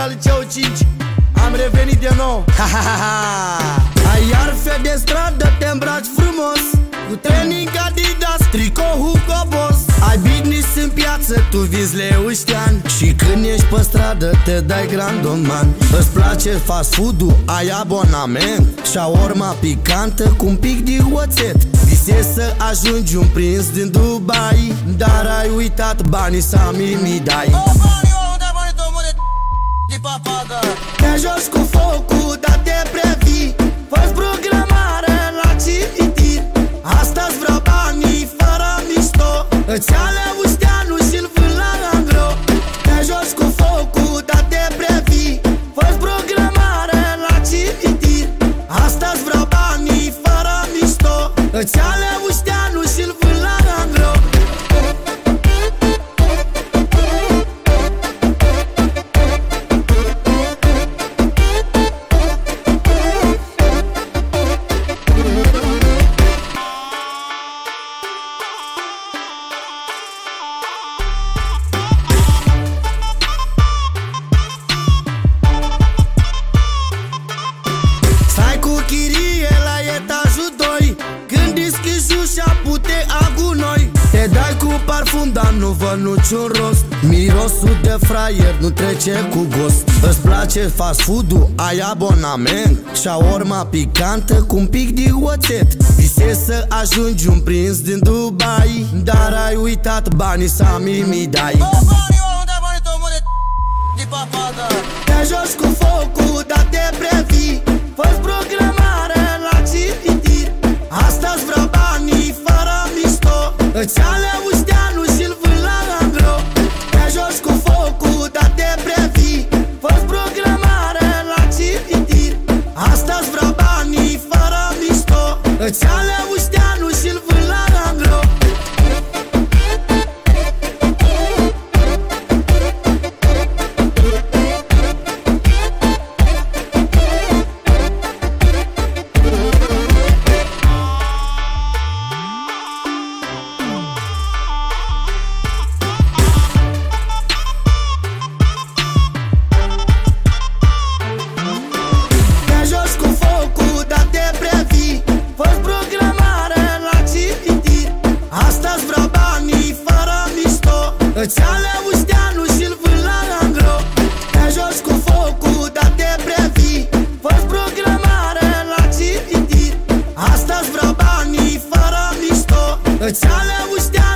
liceu 5. Am revenit de nou. Ai arfe de stradă, te îmbraci frumos, cu training Adidas, tricou Hugo Boss. Ai business în piață, tu vizi leuștean, și când ești pe stradă te dai grandoman. Îți place fast food-ul, ai abonament, shawarma picantă cu un pic de oțet. Visezi să ajungi un prins din Dubai, dar ai uitat banii să mi dai. Te joci cu focul, dar te previi, fă-ți programare la cimitir. Asta-ți vrea banii fără mișto, îți ia leușteanul și-l vând la angro. Te joci cu focul, dar te previi, fă-ți programare la cimitir. Asta-ți vrea banii fără mișto, îți ia leușteanul și-l vând la angro. Te dai cu parfum, dar nu văd niciun rost. Mirosul de fraier nu trece cu gust. Îți place fast food-ul, ai abonament, shawarma picantă cu un pic de oțet. Visezi să ajungi un prins din Dubai, dar ai uitat banii să mi dai. Te joci cu focul, dar te previi, fă-ți programare la cimitir. Asta-ți vrea banii fără mișto, îți ia leușteanul și-l vând la angro. Te joci cu focul, dar te previi, fă-ți programare la cimitir. Asta-ți vrea banii fără mișto, îți ia leușteanul și-l vând la angro. Îți ia leușteanul și-l vând la angro. Te joci cu focul, dar te previi, fă-ți programare la cimitir. Asta-ți vrea banii fără mișto, îți ia leușteanul.